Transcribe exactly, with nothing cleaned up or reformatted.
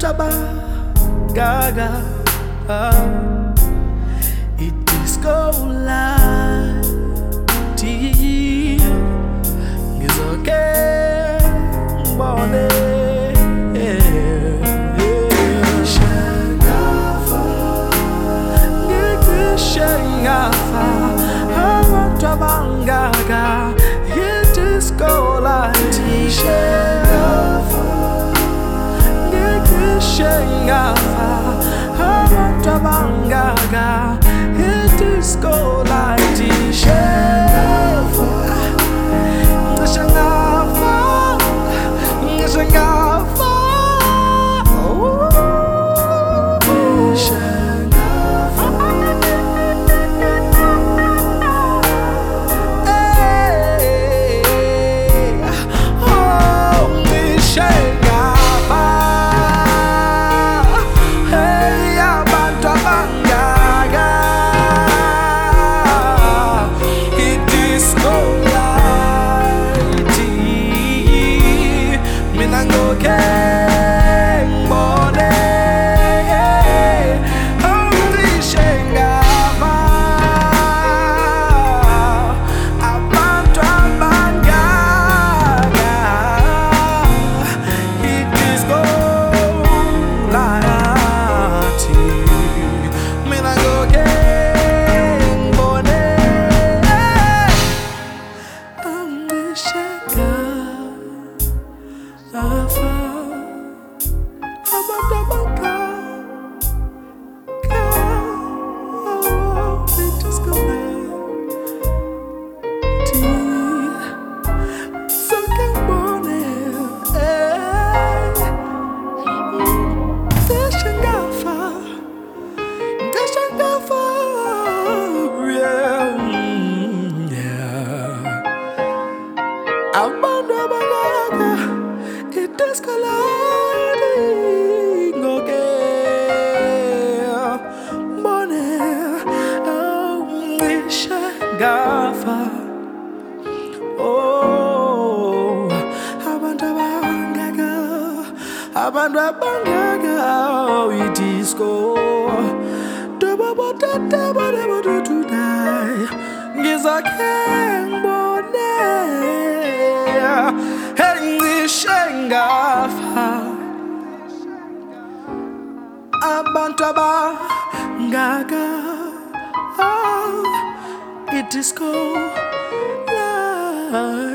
Abantaba gaga, ah, it disco light. It's okay, morning. Shangafa, Shangafa, Abantaba gaga, it disco light. Shangafa, Shangafa, Abantaba gaga, it disco light. Shangafa. It is colliding again. Morning, oh, wish I gafa. Oh, Abantaba gaga, Abantaba gaga, oh, it is go. Double butter, double double to die. Gives a can Shangafa, Abantaba gaga, oh, it is cold.